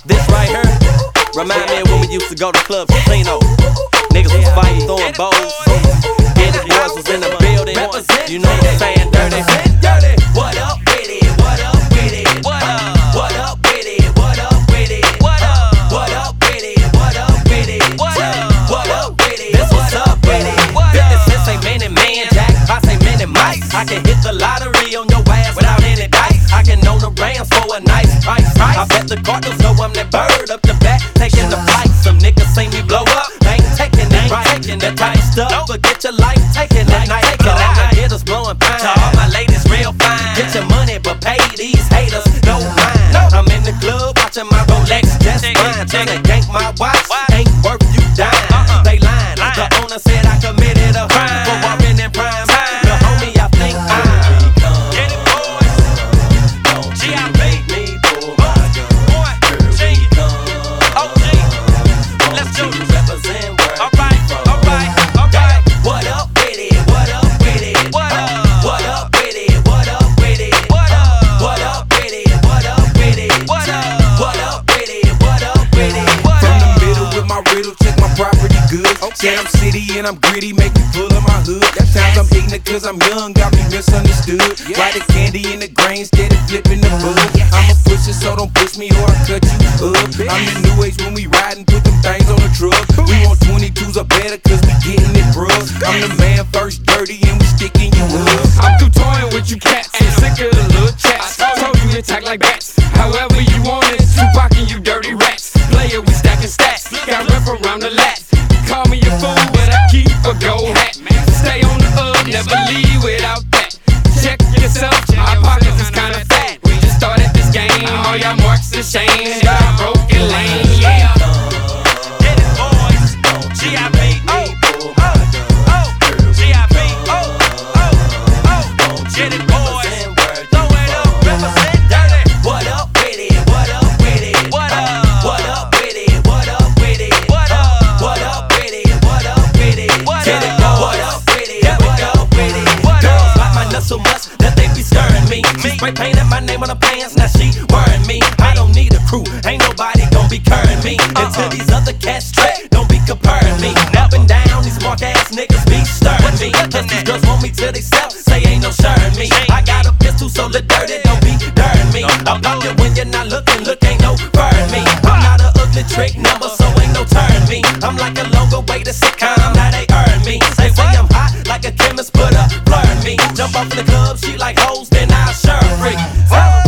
This right here remind me of when we used to go to Club Casino. Niggas was fighting, throwing bows. Yeah, the boys was in the building. You know what I'm saying, dirty. What up with it? What up with it? What up? What up with it? What up with it? What up? What up with it? What up with it? What up? What up with it? This what's up with it? 50 cents ain't many man, Jack. I say many mice. I can hit the lottery on your ass without any dice. I can own the Rams for a nice price. I bet the Cardinals know I'm that bird up the back, taking the flight. Some niggas see me blow up, they ain't taking it right. That tight stuff, forget your life, taking that night. So all my hitters blowing pine. To all my ladies real fine. Get your money, but pay these haters no mind. I'm in the club watching my Rolex just fine. Tryna gank my watch, ain't worth you dime. They lying. The owner said I committed a crime for walking in prime. The homie, I think get it, boys. G.I.B. me for my gun. Girl, we come. OG. Let's do this. Represent where alright. What up with it? What up with it? What up? What up with it? What up with it? What up? What up with it? What up with it? What up? What up with it? What up with it? From the middle with my riddle, check my property good. Say I'm city and I'm gritty, make me full of my hood. Times I'm ignorant cause I'm young, got me misunderstood. Buy the candy in the grain, steady flipping the bud. I'm a pusher, so don't push me or I cut you up. I'm the new age when we riding, put them things on the truck. We want 22s or better cause we getting it, bruh. I'm the man first dirty and we sticking you up. I'm through toying with you cats and sick of the little chats. Told you to attack like bats. However you want it, Tupac and you dirty rats. Player, we stacking stats. Got rep around the lat. Call me a fool, but I keep a gold hat. Stay on the never leave without that. Check yourself, my pockets is kinda fat. We just started this game, all y'all marks and shames. Y'all broken lane, yeah. Get it, boys. G.I.B. G.I.B. Get it, boys. Throw it up, represent dirty. What up with it? What up with it? What up? What up with it? What up with it? What up? What up with it? What up with it? What up? What up with it? What up with it? Girls like my nuts so much that they be stirring me. She spray painted my name on her pants, now she wearing me. I don't need a crew, ain't nobody gon' be curring me. Until these other cats straight, don't be comparing me. Up and down, these mark ass niggas be stirring me. Cause these girls want me to they self, say ain't no sharing me. I got a pistol, so the dirty don't be dirting me. I'm out there when you're not looking, look ain't no burn me. I'm not a ugly trick number, so ain't no turn me. I'm like a longer way to sitcom, now they earn me. They say I'm hot, like a chemist, put a blur in me. Jump off in the club, she like hoes, then I'll sure freak.